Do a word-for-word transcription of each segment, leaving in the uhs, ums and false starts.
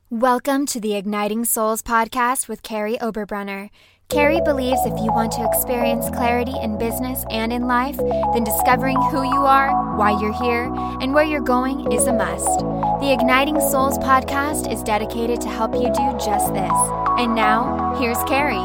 Welcome to the Igniting Souls podcast with Carrie Oberbrunner. Carrie believes if you want to experience clarity in business and in life, then discovering who you are, why you're here, and where you're going is a must. The Igniting Souls podcast is dedicated to help you do just this. And now, here's Carrie.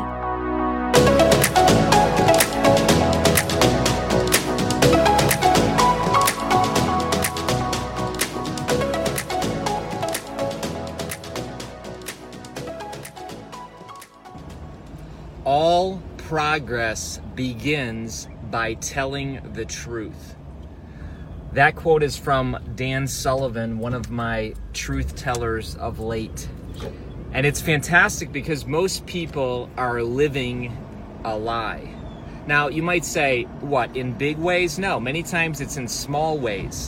All progress begins by telling the truth. That quote is from Dan Sullivan, one of my truth tellers of late. And it's fantastic because most people are living a lie. Now, you might say, what, in big ways? No, many times it's in small ways.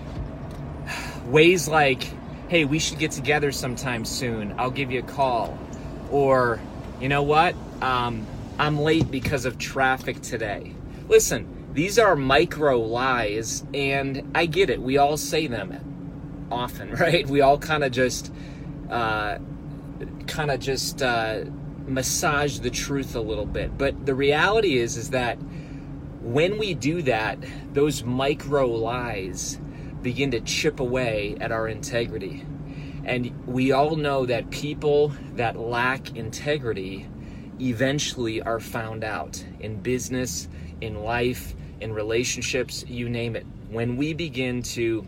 Ways like, hey, we should get together sometime soon. I'll give you a call. Or, you know what? Um, I'm late because of traffic today. Listen, these are micro lies, and I get it. We all say them often, right? We all kind of just, uh, kind of just uh, massage the truth a little bit. But the reality is, is that when we do that, those micro lies begin to chip away at our integrity. And we all know that people that lack integrity eventually are found out in business, in life, in relationships, you name it. When we begin to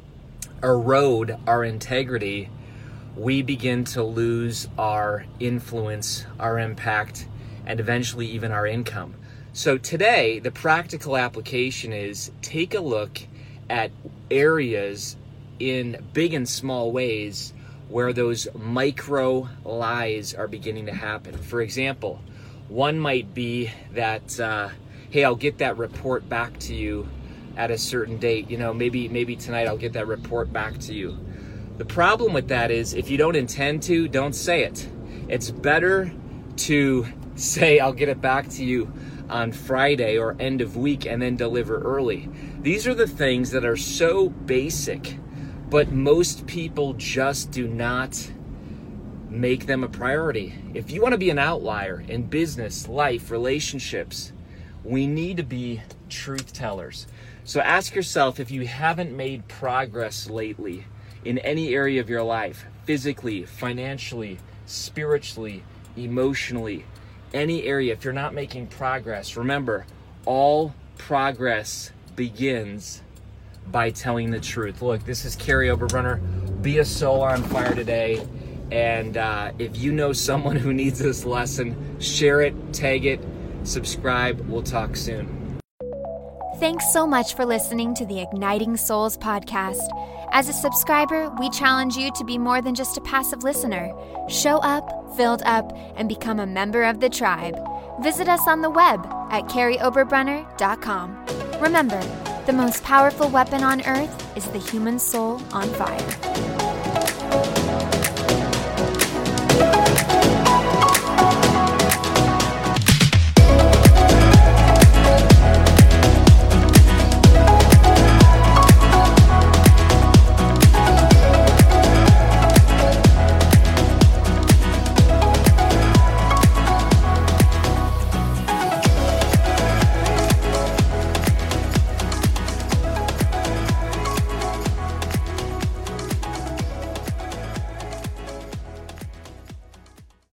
erode our integrity, we begin to lose our influence, our impact, and eventually even our income. So today, the practical application is take a look at areas in big and small ways where those micro lies are beginning to happen. For example, one might be that, uh, hey, I'll get that report back to you at a certain date. You know, maybe maybe tonight I'll get that report back to you. The problem with that is if you don't intend to, don't say it. It's better to say, I'll get it back to you on Friday or end of week and then deliver early. These are the things that are so basic, but most people just do not make them a priority. If you want to be an outlier in business, life, relationships, we need to be truth tellers. So ask yourself if you haven't made progress lately in any area of your life, physically, financially, spiritually, emotionally, any area, if you're not making progress, remember, all progress begins by telling the truth. Look, this is Carrie Oberbrunner. Be a soul on fire today. And uh, if you know someone who needs this lesson, share it, tag it, subscribe. We'll talk soon. Thanks so much for listening to the Igniting Souls podcast. As a subscriber, we challenge you to be more than just a passive listener. Show up, filled up, and become a member of the tribe. Visit us on the web at carrie oberbrunner dot com. Remember, the most powerful weapon on earth is the human soul on fire.